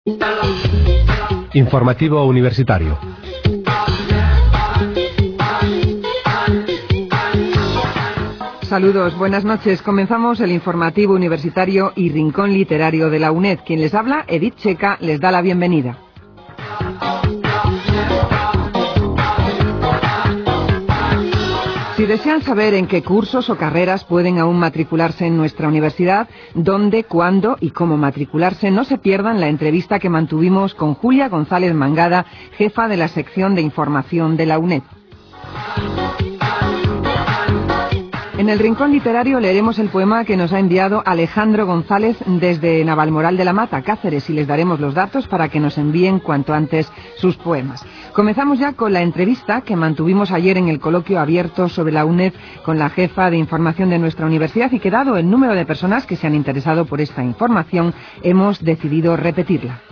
Informativo Universitario. Saludos, buenas noches. Comenzamos el Informativo Universitario y Rincón Literario de la UNED. Quien les habla, Edith Checa, les da la bienvenida. Si desean saber en qué cursos o carreras pueden aún matricularse en nuestra universidad, dónde, cuándo y cómo matricularse, no se pierdan la entrevista que mantuvimos con Julia González Mangada, jefa de la sección de información de la UNED. En el Rincón Literario leeremos el poema que nos ha enviado Alejandro González desde Navalmoral de la Mata, Cáceres, y les daremos los datos para que nos envíen cuanto antes sus poemas. Comenzamos ya con la entrevista que mantuvimos ayer en el coloquio abierto sobre la UNED con la jefa de información de nuestra universidad y que, dado el número de personas que se han interesado por esta información, hemos decidido repetirla.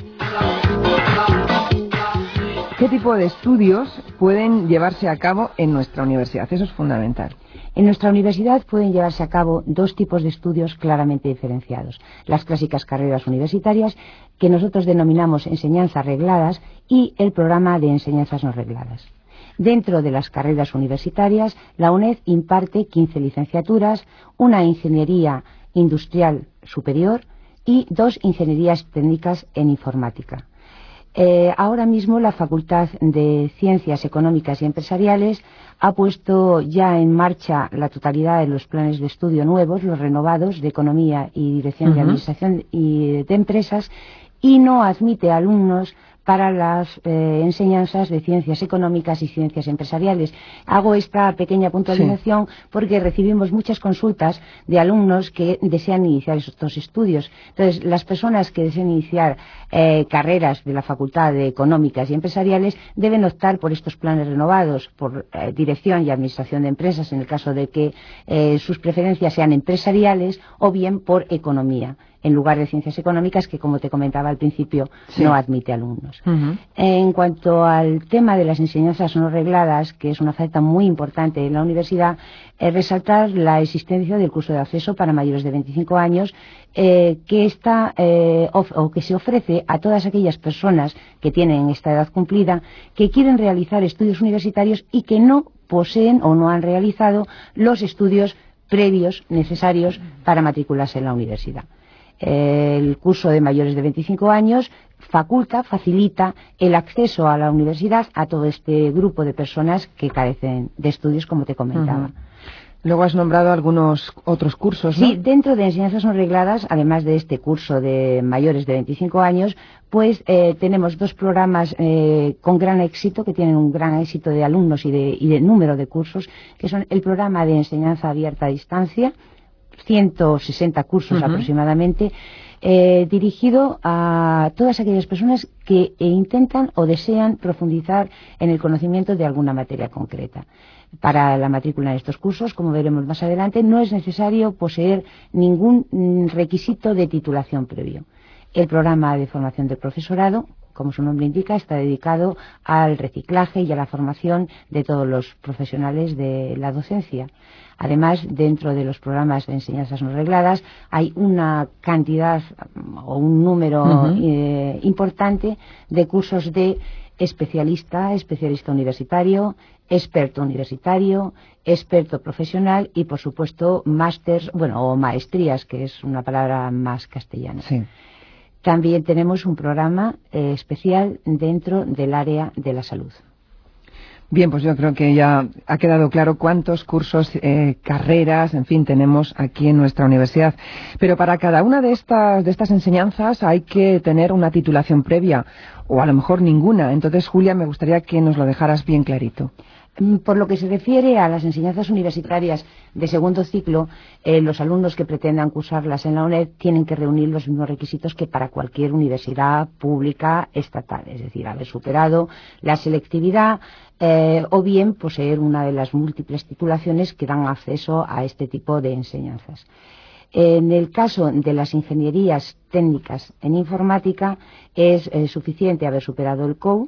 ¿Qué tipo de estudios pueden llevarse a cabo en nuestra universidad? Eso es fundamental. En nuestra universidad pueden llevarse a cabo dos tipos de estudios claramente diferenciados. Las clásicas carreras universitarias, que nosotros denominamos enseñanzas regladas, y el programa de enseñanzas no regladas. Dentro de las carreras universitarias, la UNED imparte 15 licenciaturas, una ingeniería industrial superior y 2 ingenierías técnicas en informática. Ahora mismo la Facultad de Ciencias Económicas y Empresariales ha puesto ya en marcha la totalidad de los planes de estudio nuevos, los renovados de Economía y Dirección de Administración y de Empresas, y no admite alumnos para las enseñanzas de Ciencias Económicas y Ciencias Empresariales. Hago esta pequeña puntualización porque recibimos muchas consultas de alumnos que desean iniciar estos estudios. Entonces, las personas que desean iniciar carreras de la Facultad de Económicas y Empresariales deben optar por estos planes renovados, por Dirección y Administración de Empresas, en el caso de que sus preferencias sean empresariales, o bien por Economía, en lugar de Ciencias Económicas, que, como te comentaba al principio, no admite alumnos. En cuanto al tema de las enseñanzas no regladas, que es una falta muy importante en la universidad, resaltar la existencia del curso de acceso para mayores de 25 años, que se ofrece a todas aquellas personas que tienen esta edad cumplida, que quieren realizar estudios universitarios y que no poseen o no han realizado los estudios previos necesarios para matricularse en la universidad. El curso de mayores de 25 años facilita el acceso a la universidad a todo este grupo de personas que carecen de estudios, como te comentaba. Luego has nombrado algunos otros cursos, ¿no? Sí, dentro de enseñanzas no regladas, además de este curso de mayores de 25 años, pues tenemos dos programas con gran éxito, que tienen un gran éxito de alumnos y de número de cursos, que son el programa de enseñanza abierta a distancia, 160 cursos aproximadamente, dirigido a todas aquellas personas que intentan o desean profundizar en el conocimiento de alguna materia concreta. Para la matrícula en estos cursos, como veremos más adelante, no es necesario poseer ningún requisito de titulación previo. El programa de formación del profesorado, como su nombre indica, está dedicado al reciclaje y a la formación de todos los profesionales de la docencia. Además, dentro de los programas de enseñanzas no regladas hay una cantidad o un número importante de cursos de especialista universitario, experto universitario, experto profesional y, por supuesto, másters, o maestrías, que es una palabra más castellana. Sí. También tenemos un programa especial dentro del área de la salud. Bien, pues yo creo que ya ha quedado claro cuántos cursos, carreras, en fin, tenemos aquí en nuestra universidad. Pero para cada una de estas enseñanzas hay que tener una titulación previa, o a lo mejor ninguna. Entonces, Julia, me gustaría que nos lo dejaras bien clarito. Por lo que se refiere a las enseñanzas universitarias de segundo ciclo, los alumnos que pretendan cursarlas en la UNED tienen que reunir los mismos requisitos que para cualquier universidad pública estatal, es decir, haber superado la selectividad o bien poseer una de las múltiples titulaciones que dan acceso a este tipo de enseñanzas. En el caso de las ingenierías técnicas en informática es suficiente haber superado el COU,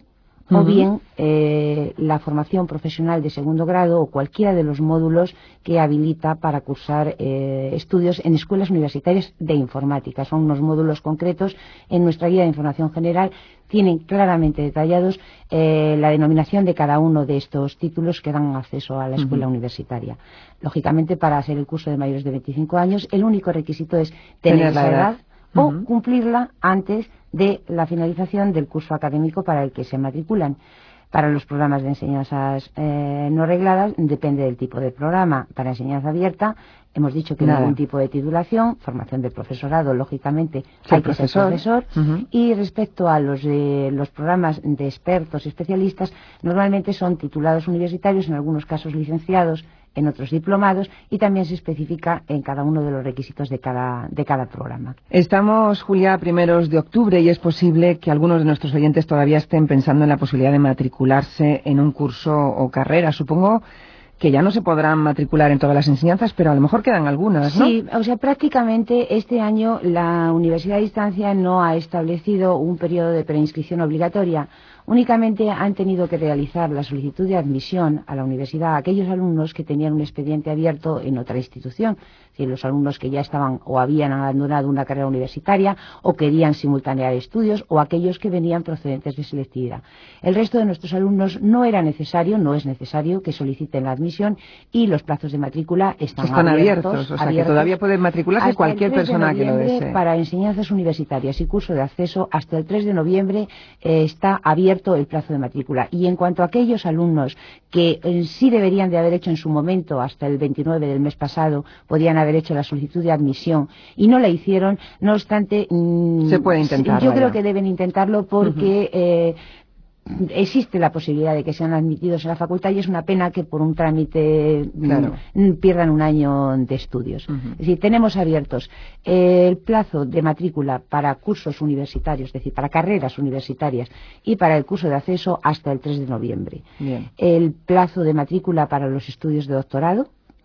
o bien la formación profesional de segundo grado o cualquiera de los módulos que habilita para cursar estudios en escuelas universitarias de informática. Son unos módulos concretos en nuestra guía de información general. Tienen claramente detallados la denominación de cada uno de estos títulos que dan acceso a la escuela universitaria. Lógicamente, para hacer el curso de mayores de 25 años, el único requisito es tener la edad o cumplirla antes de la finalización del curso académico para el que se matriculan. Para los programas de enseñanzas no regladas depende del tipo de programa. Para enseñanza abierta hemos dicho que ningún tipo de titulación, formación de profesorado, lógicamente hay que ser profesor. Y respecto a los programas de expertos y especialistas, normalmente son titulados universitarios, en algunos casos licenciados, en otros diplomados, y también se especifica en cada uno de los requisitos de cada programa. Estamos, Julia, a primeros de octubre y es posible que algunos de nuestros oyentes todavía estén pensando en la posibilidad de matricularse en un curso o carrera. Supongo que ya no se podrán matricular en todas las enseñanzas, pero a lo mejor quedan algunas, ¿no? Sí, o sea, prácticamente este año la Universidad a Distancia no ha establecido un periodo de preinscripción obligatoria. Únicamente han tenido que realizar la solicitud de admisión a la universidad a aquellos alumnos que tenían un expediente abierto en otra institución. Es decir, los alumnos que ya estaban o habían abandonado una carrera universitaria o querían simultanear estudios, o aquellos que venían procedentes de selectividad. El resto de nuestros alumnos no es necesario que soliciten la admisión, y los plazos de matrícula están abiertos. O sea, que todavía puede matricularse cualquier persona que lo desee. Para enseñanzas universitarias y curso de acceso, hasta el 3 de noviembre está abierto el plazo de matrícula. Y en cuanto a aquellos alumnos que sí deberían de haber hecho en su momento, hasta el 29 del mes pasado, podían haber hecho la solicitud de admisión y no la hicieron, no obstante, se puede intentar. Yo creo que deben intentarlo porque existe la posibilidad de que sean admitidos en la facultad, y es una pena que por un trámite pierdan un año de estudios. Es decir, tenemos abiertos el plazo de matrícula para cursos universitarios, es decir, para carreras universitarias, y para el curso de acceso hasta el 3 de noviembre. Bien. El plazo de matrícula para los estudios de doctorado.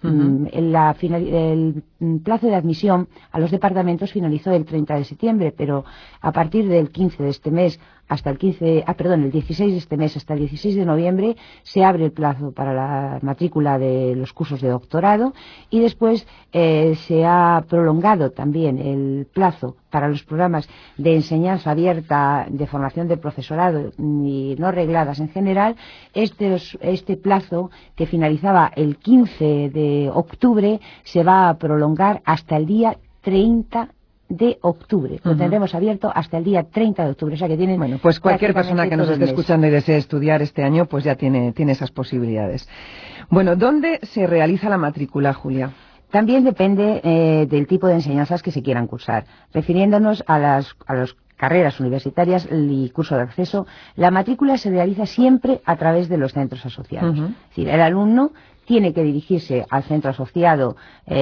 El plazo de admisión a los departamentos finalizó el 30 de septiembre, pero a partir del 15 de este mes hasta el 16 de este mes hasta el 16 de noviembre se abre el plazo para la matrícula de los cursos de doctorado, y después se ha prolongado también el plazo para los programas de enseñanza abierta, de formación de profesorado y no regladas en general. Este plazo, que finalizaba el 15 de octubre, se va a prolongar hasta el día 30 de octubre. Lo tendremos abierto hasta el día 30 de octubre. O sea que tienen... Bueno, pues cualquier persona que nos esté escuchando y desee estudiar este año, pues ya tiene esas posibilidades. Bueno, ¿dónde se realiza la matrícula, Julia? También depende del tipo de enseñanzas que se quieran cursar. Refiriéndonos a las carreras universitarias y curso de acceso, la matrícula se realiza siempre a través de los centros asociados. Es decir, el alumno tiene que dirigirse al centro asociado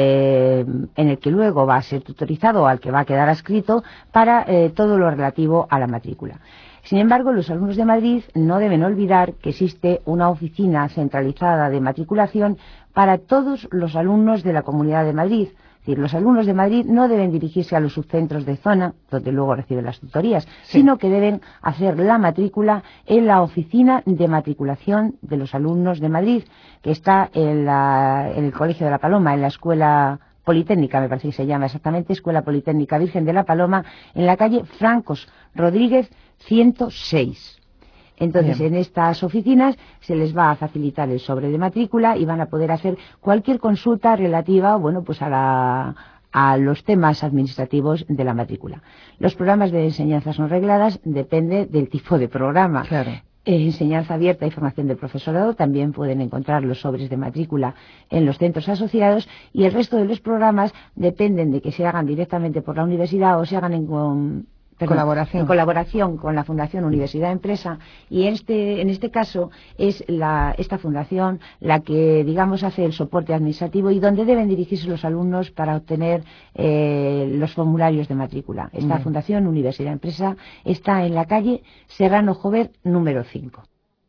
en el que luego va a ser tutorizado o al que va a quedar adscrito para todo lo relativo a la matrícula. Sin embargo, los alumnos de Madrid no deben olvidar que existe una oficina centralizada de matriculación para todos los alumnos de la Comunidad de Madrid. Es decir, los alumnos de Madrid no deben dirigirse a los subcentros de zona, donde luego reciben las tutorías, sino que deben hacer la matrícula en la oficina de matriculación de los alumnos de Madrid, que está en el Colegio de la Paloma, en la Escuela Politécnica, me parece que se llama exactamente, Escuela Politécnica Virgen de la Paloma, en la calle Francos Rodríguez 106. Entonces, en estas oficinas se les va a facilitar el sobre de matrícula y van a poder hacer cualquier consulta relativa, bueno, pues a los temas administrativos de la matrícula. Los programas de enseñanzas no regladas depende del tipo de programa. Claro. Enseñanza abierta y formación del profesorado también pueden encontrar los sobres de matrícula en los centros asociados, y el resto de los programas dependen de que se hagan directamente por la universidad o se hagan en colaboración con la Fundación Universidad Empresa, y en este caso es esta fundación la que, digamos, hace el soporte administrativo y donde deben dirigirse los alumnos para obtener los formularios de matrícula. Esta Fundación Universidad Empresa está en la calle Serrano Jover número 5.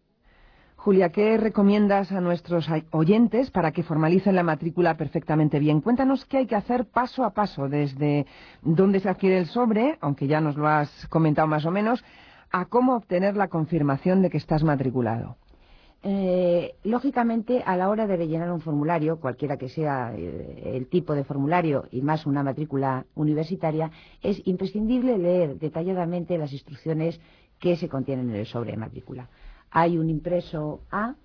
Julia, ¿qué recomiendas a nuestros oyentes para que formalicen la matrícula perfectamente bien? Cuéntanos qué hay que hacer paso a paso, desde dónde se adquiere el sobre, aunque ya nos lo has comentado más o menos, a cómo obtener la confirmación de que estás matriculado. Lógicamente, a la hora de rellenar un formulario, cualquiera que sea el tipo de formulario y más una matrícula universitaria, es imprescindible leer detalladamente las instrucciones que se contienen en el sobre de matrícula. Hay un impreso A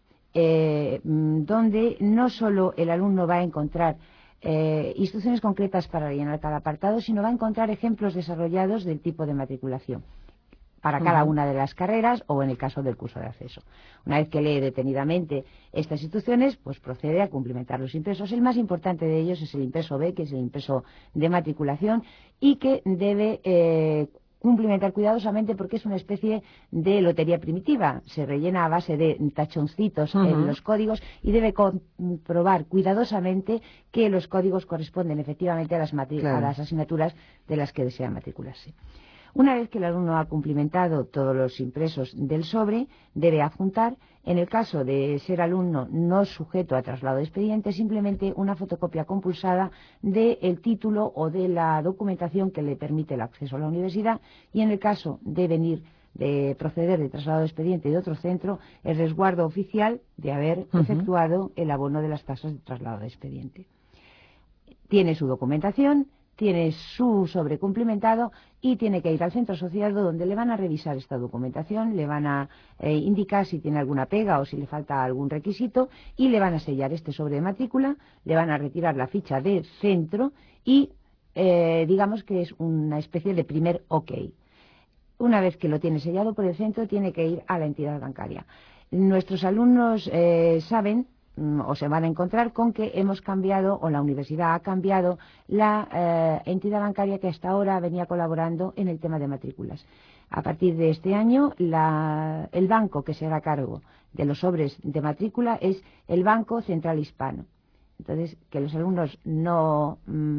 donde no solo el alumno va a encontrar instrucciones concretas para rellenar cada apartado, sino va a encontrar ejemplos desarrollados del tipo de matriculación para cada una de las carreras o en el caso del curso de acceso. Una vez que lee detenidamente estas instrucciones, pues procede a cumplimentar los impresos. El más importante de ellos es el impreso B, que es el impreso de matriculación y que debe cumplimentar cuidadosamente porque es una especie de lotería primitiva. Se rellena a base de tachoncitos en los códigos y debe comprobar cuidadosamente que los códigos corresponden efectivamente a las asignaturas de las que desea matricularse. Una vez que el alumno ha cumplimentado todos los impresos del sobre, debe adjuntar, en el caso de ser alumno no sujeto a traslado de expediente, simplemente una fotocopia compulsada del título o de la documentación que le permite el acceso a la universidad, y en el caso de proceder de traslado de expediente de otro centro, el resguardo oficial de haber efectuado el abono de las tasas de traslado de expediente. Tiene su documentación, tiene su sobre cumplimentado y tiene que ir al centro asociado donde le van a revisar esta documentación, le van a indicar si tiene alguna pega o si le falta algún requisito y le van a sellar este sobre de matrícula, le van a retirar la ficha de centro y digamos que es una especie de primer OK. Una vez que lo tiene sellado por el centro, tiene que ir a la entidad bancaria. Nuestros alumnos saben o se van a encontrar con que hemos cambiado, o la universidad ha cambiado, la entidad bancaria que hasta ahora venía colaborando en el tema de matrículas. A partir de este año, el banco que se hará cargo de los sobres de matrícula es el Banco Central Hispano. Entonces, que los alumnos no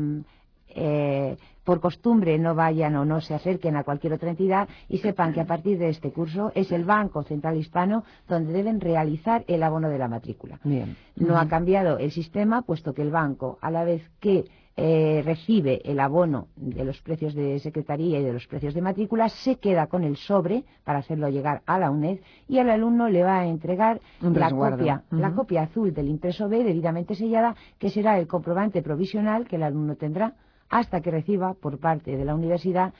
por costumbre no vayan o no se acerquen a cualquier otra entidad y sepan que a partir de este curso es el Banco Central Hispano donde deben realizar el abono de la matrícula. Bien. No ha cambiado el sistema, puesto que el banco, a la vez que recibe el abono de los precios de secretaría y de los precios de matrícula, se queda con el sobre para hacerlo llegar a la UNED y al alumno le va a entregar la copia azul del impreso B debidamente sellada, que será el comprobante provisional que el alumno tendrá hasta que reciba por parte de la universidad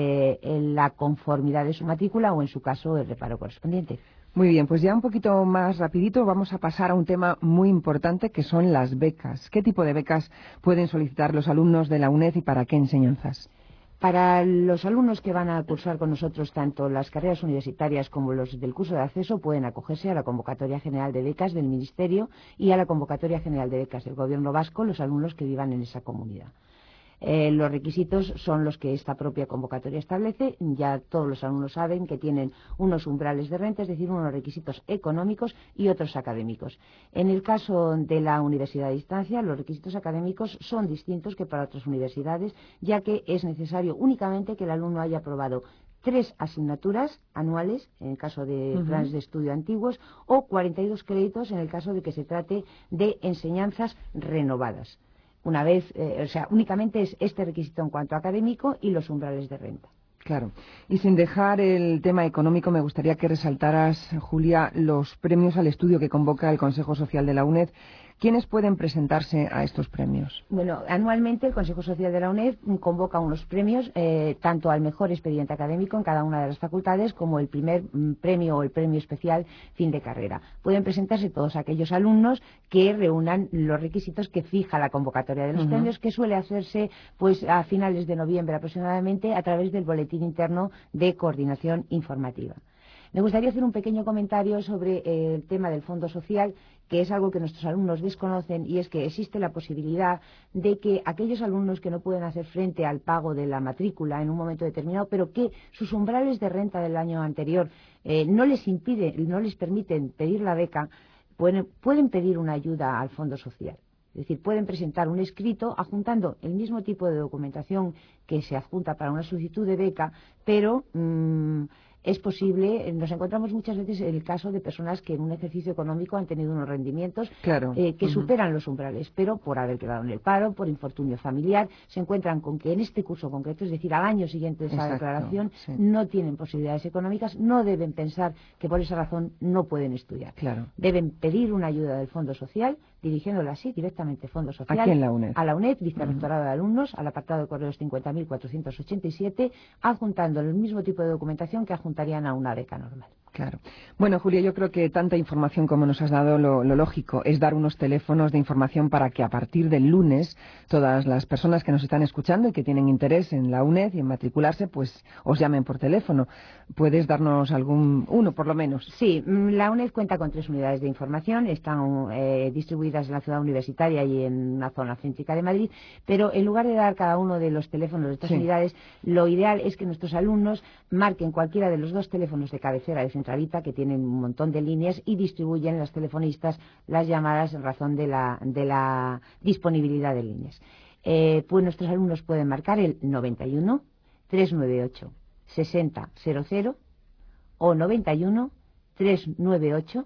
la conformidad de su matrícula o, en su caso, el reparo correspondiente. Muy bien, pues ya un poquito más rapidito vamos a pasar a un tema muy importante que son las becas. ¿Qué tipo de becas pueden solicitar los alumnos de la UNED y para qué enseñanzas? Para los alumnos que van a cursar con nosotros tanto las carreras universitarias como los del curso de acceso pueden acogerse a la convocatoria general de becas del Ministerio y a la convocatoria general de becas del Gobierno vasco los alumnos que vivan en esa comunidad. Los requisitos son los que esta propia convocatoria establece. Ya todos los alumnos saben que tienen unos umbrales de renta, es decir, unos requisitos económicos y otros académicos. En el caso de la universidad a distancia, los requisitos académicos son distintos que para otras universidades, ya que es necesario únicamente que el alumno haya aprobado 3 asignaturas anuales, en el caso de planes de estudio antiguos, o 42 créditos en el caso de que se trate de enseñanzas renovadas. Una vez, únicamente es este requisito en cuanto a académico y los umbrales de renta. Claro. Y sin dejar el tema económico, me gustaría que resaltaras, Julia, los premios al estudio que convoca el Consejo Social de la UNED. ¿Quiénes pueden presentarse a estos premios? Bueno, anualmente el Consejo Social de la UNED convoca unos premios, tanto al mejor expediente académico en cada una de las facultades, como el primer premio o el premio especial fin de carrera. Pueden presentarse todos aquellos alumnos que reúnan los requisitos que fija la convocatoria de los premios, que suele hacerse pues a finales de noviembre aproximadamente a través del boletín interno de coordinación informativa. Me gustaría hacer un pequeño comentario sobre el tema del Fondo Social, que es algo que nuestros alumnos desconocen, y es que existe la posibilidad de que aquellos alumnos que no pueden hacer frente al pago de la matrícula en un momento determinado, pero que sus umbrales de renta del año anterior no les permiten pedir la beca, pueden pedir una ayuda al Fondo Social. Es decir, pueden presentar un escrito adjuntando el mismo tipo de documentación que se adjunta para una solicitud de beca, pero es posible, nos encontramos muchas veces en el caso de personas que en un ejercicio económico han tenido unos rendimientos que superan los umbrales, pero por haber quedado en el paro, por infortunio familiar, se encuentran con que en este curso concreto, es decir, al año siguiente de esa declaración, no tienen posibilidades económicas, no deben pensar que por esa razón no pueden estudiar. Deben pedir una ayuda del Fondo Social, dirigiéndola así directamente Fondo Social. Aquí en la UNED. A la UNED, Vicerrectorado de Alumnos, al apartado de correos 50.487, adjuntando el mismo tipo de documentación que adjuntarían a una beca normal. Claro. Bueno, Julia, yo creo que tanta información como nos has dado, lo lógico es dar unos teléfonos de información para que a partir del lunes todas las personas que nos están escuchando y que tienen interés en la UNED y en matricularse, pues os llamen por teléfono. ¿Puedes darnos uno por lo menos? Sí, la UNED cuenta con 3 unidades de información, están distribuidas en la ciudad universitaria y en una zona céntrica de Madrid, pero en lugar de dar cada uno de los teléfonos de estas unidades, lo ideal es que nuestros alumnos marquen cualquiera de los 2 teléfonos de cabecera de centralita, que tienen un montón de líneas, y distribuyen los telefonistas las llamadas en razón de la disponibilidad de líneas. Pues nuestros alumnos pueden marcar el 91 398 6000 o 91 398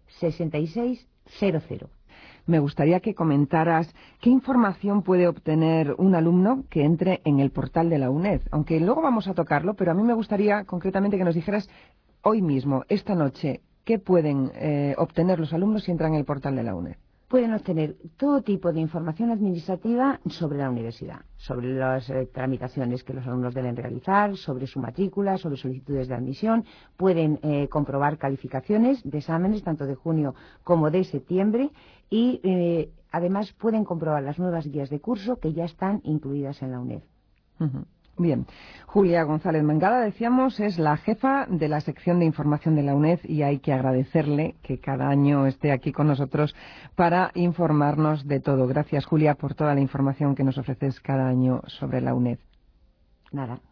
6600. Me gustaría que comentaras qué información puede obtener un alumno que entre en el portal de la UNED, aunque luego vamos a tocarlo, pero a mí me gustaría concretamente que nos dijeras hoy mismo, esta noche, ¿qué pueden obtener los alumnos si entran en el portal de la UNED? Pueden obtener todo tipo de información administrativa sobre la universidad, sobre las tramitaciones que los alumnos deben realizar, sobre su matrícula, sobre solicitudes de admisión. Pueden comprobar calificaciones de exámenes, tanto de junio como de septiembre, y además pueden comprobar las nuevas guías de curso que ya están incluidas en la UNED. Bien, Julia González Mangada, decíamos, es la jefa de la sección de información de la UNED y hay que agradecerle que cada año esté aquí con nosotros para informarnos de todo. Gracias, Julia, por toda la información que nos ofreces cada año sobre la UNED. Nada.